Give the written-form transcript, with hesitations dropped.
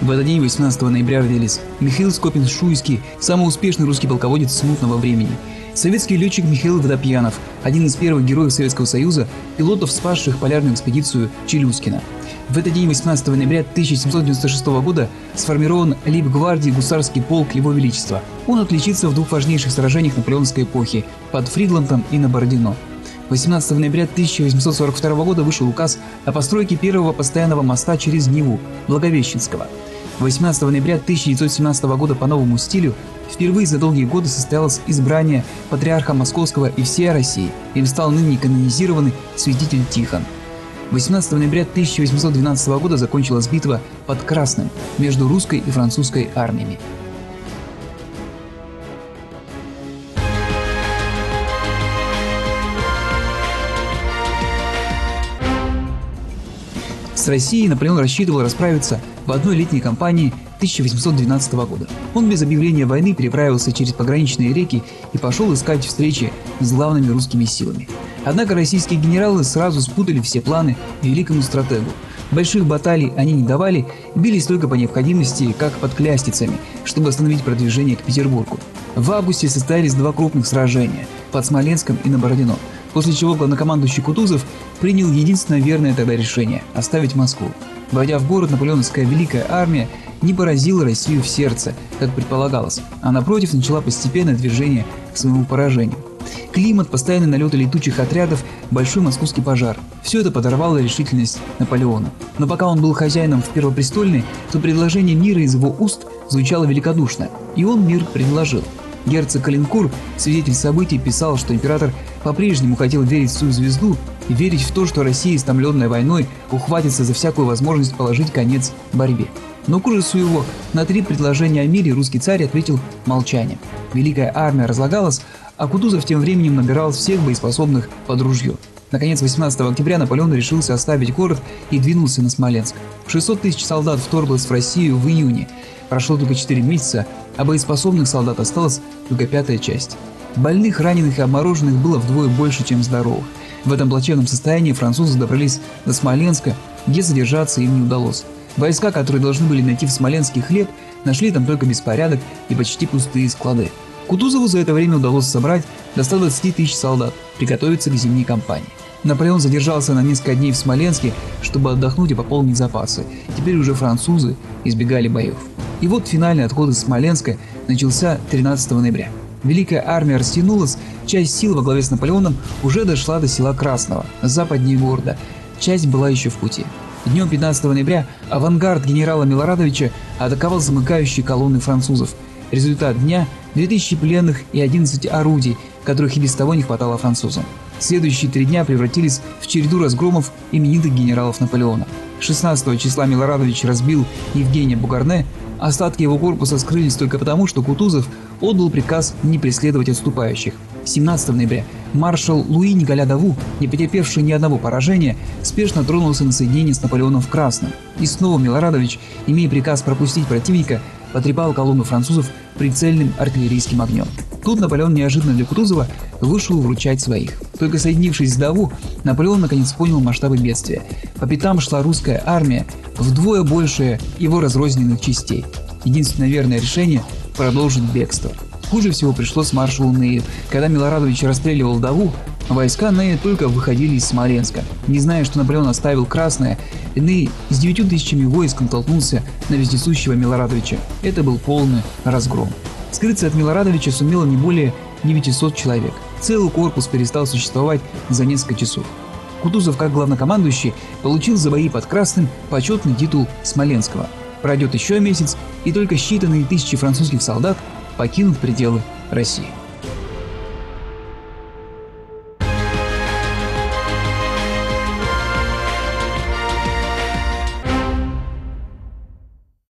В этот день, 18 ноября, родились Михаил Скопин-Шуйский, самый успешный русский полководец смутного времени. Советский летчик Михаил Водопьянов, один из первых героев Советского Союза, пилотов, спасших полярную экспедицию Челюскина. В этот день, 18 ноября 1796 года, сформирован лейб-гвардии гусарский полк Его Величества. Он отличится в двух важнейших сражениях наполеоновской эпохи – под Фридландом и на Бородино. 18 ноября 1842 года вышел указ о постройке первого постоянного моста через Неву – Благовещенского. 18 ноября 1917 года по новому стилю впервые за долгие годы состоялось избрание патриарха Московского и всей России. Им стал ныне канонизированный святитель Тихон. 18 ноября 1812 года закончилась битва под Красным между русской и французской армиями. С Россией Наполеон рассчитывал расправиться в одной летней кампании 1812 года. Он без объявления войны переправился через пограничные реки и пошел искать встречи с главными русскими силами. Однако российские генералы сразу спутали все планы великому стратегу. Больших баталий они не давали, бились только по необходимости, как под Клястицами, чтобы остановить продвижение к Петербургу. В августе состоялись два крупных сражения – под Смоленском и на Бородино, после чего главнокомандующий Кутузов принял единственное верное тогда решение – оставить Москву. Войдя в город, наполеоновская Великая Армия не поразила Россию в сердце, как предполагалось, а напротив начала постепенное движение к своему поражению. Климат, постоянные налеты летучих отрядов, большой московский пожар – все это подорвало решительность Наполеона. Но пока он был хозяином в Первопрестольной, то предложение мира из его уст звучало великодушно, и он мир предложил. Герцог Калинкур, свидетель событий, писал, что император по-прежнему хотел верить в свою звезду и верить в то, что Россия, истомленная войной, ухватится за всякую возможность положить конец борьбе. Но к ужасу его на три предложения о мире русский царь ответил молчанием. Великая армия разлагалась, а Кутузов тем временем набирал всех боеспособных под ружье. Наконец, 18 октября Наполеон решился оставить город и двинулся на Смоленск. 600 тысяч солдат вторглось в Россию в июне. Прошло только 4 месяца, а боеспособных солдат осталась только пятая часть. Больных, раненых и обмороженных было вдвое больше, чем здоровых. В этом плачевном состоянии французы добрались до Смоленска, где задержаться им не удалось. Войска, которые должны были найти в Смоленске хлеб, нашли там только беспорядок и почти пустые склады. Кутузову за это время удалось собрать до 120 тысяч солдат, приготовиться к зимней кампании. Наполеон задержался на несколько дней в Смоленске, чтобы отдохнуть и пополнить запасы. Теперь уже французы избегали боев. И вот финальный отход из Смоленска начался 13 ноября. Великая армия растянулась, часть сил во главе с Наполеоном уже дошла до села Красного, западнее города, часть была еще в пути. Днем 15 ноября авангард генерала Милорадовича атаковал замыкающие колонны французов. Результат дня – 2000 пленных и 11 орудий, которых и без того не хватало французам. Следующие 3 дня превратились в череду разгромов именитых генералов Наполеона. 16 числа Милорадович разбил Евгения Бугарне, остатки его корпуса скрылись только потому, что Кутузов отдал приказ не преследовать отступающих. 17 ноября маршал Луи Николя Даву, не потерпевший ни одного поражения, спешно тронулся на соединение с Наполеоном в Красном. И снова Милорадович, имея приказ пропустить противника, потрепал колонну французов прицельным артиллерийским огнем. Тут Наполеон неожиданно для Кутузова вышел вручать своих. Только соединившись с Даву, Наполеон наконец понял масштабы бедствия. По пятам шла русская армия, вдвое больше его разрозненных частей. Единственное верное решение – продолжить бегство. Хуже всего пришлось маршалу Нею. Когда Милорадович расстреливал Даву, войска Нея только выходили из Смоленска. Не зная, что Наполеон оставил Красное, Ней с 9 тысячами войск натолкнулся на вездесущего Милорадовича. Это был полный разгром. Скрыться от Милорадовича сумело не более 900 человек. Целый корпус перестал существовать за несколько часов. Кутузов, как главнокомандующий, получил за бои под Красным почетный титул Смоленского. Пройдет еще месяц, и только считанные тысячи французских солдат покинут пределы России.